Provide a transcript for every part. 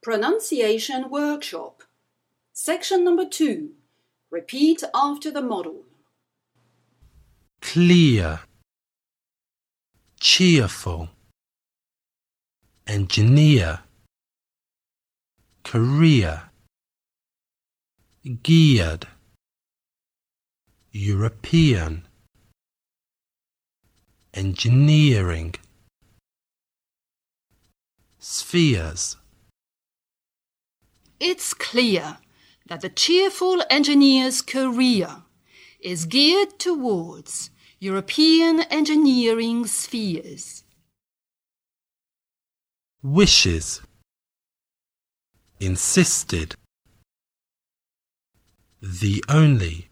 Pronunciation Workshop. Section number 2. Repeat after the model. Clear, cheerful, engineer, career, geared, European, engineering, spheres. It's clear that the cheerful engineer's career is geared towards European engineering spheres. Wishes, insisted, the only,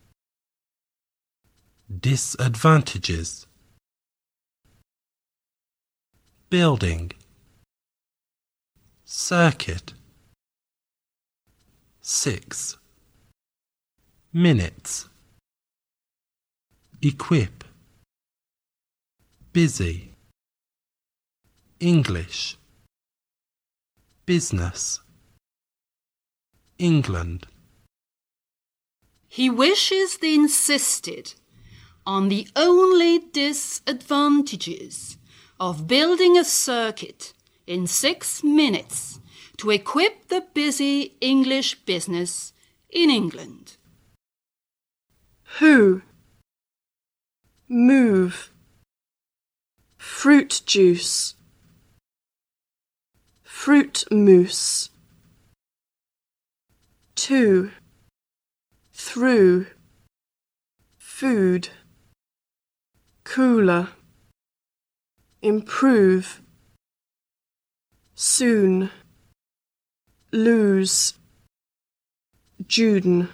disadvantages, building, circuit, 6 minutes, equip, busy, English, business, England. He wishes the insisted on the only disadvantages of building a circuit in 6 minutes to equip the busy English business in England. Who, move, fruit juice, fruit mousse, to, through, food, cooler, improve, soon, lose, June.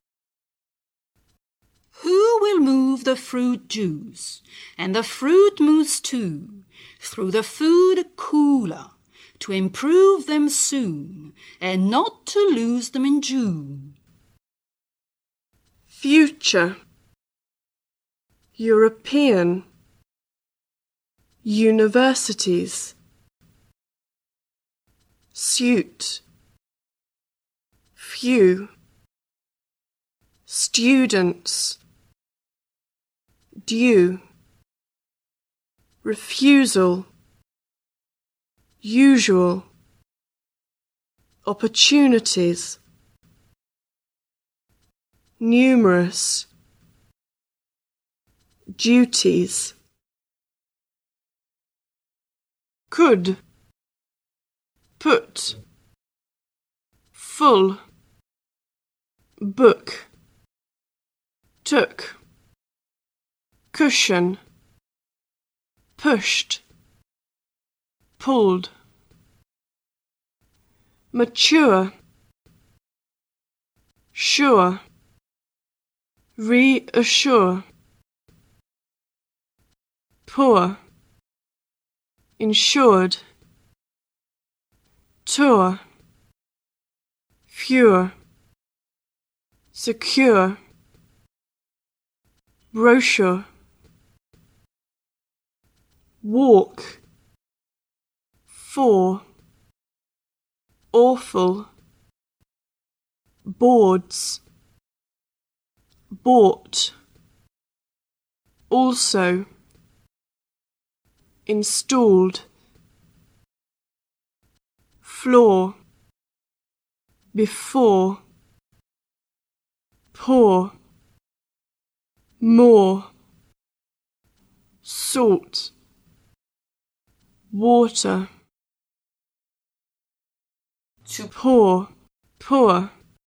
Who will move the fruit juice and the fruit mousse too through the food cooler to improve them soon and not to lose them in June? Future, European, universities, suit, few, students, due, refusal, usual, opportunities, numerous, duties. Could, put, full, book, took, cushion, pushed, pulled. Mature, sure, reassure. Poor, insured, tour, fewer, secure, brochure, walk, for, awful, boards, bought, also, installed, floor, before, pour, more, salt, water, to pour, poor.